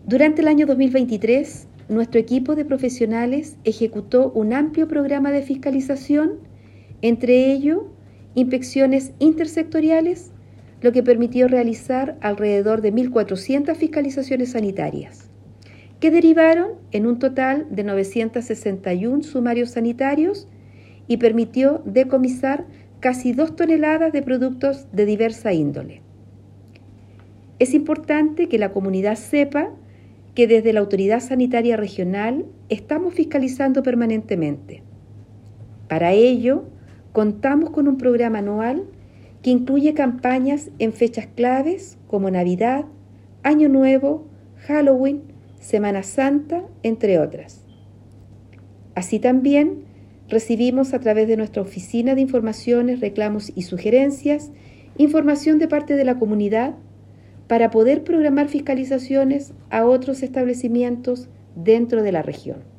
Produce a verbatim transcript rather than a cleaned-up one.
Durante el año dos mil veintitrés, nuestro equipo de profesionales ejecutó un amplio programa de fiscalización, entre ellos inspecciones intersectoriales, lo que permitió realizar alrededor de mil cuatrocientas fiscalizaciones sanitarias, que derivaron en un total de novecientos sesenta y uno sumarios sanitarios y permitió decomisar casi dos toneladas de productos de diversa índole. Es importante que la comunidad sepa que desde la Autoridad Sanitaria Regional estamos fiscalizando permanentemente. Para ello, contamos con un programa anual que incluye campañas en fechas claves como Navidad, Año Nuevo, Halloween, Semana Santa, entre otras. Así también recibimos a través de nuestra oficina de informaciones, reclamos y sugerencias, información de parte de la comunidad para poder programar fiscalizaciones a otros establecimientos dentro de la región.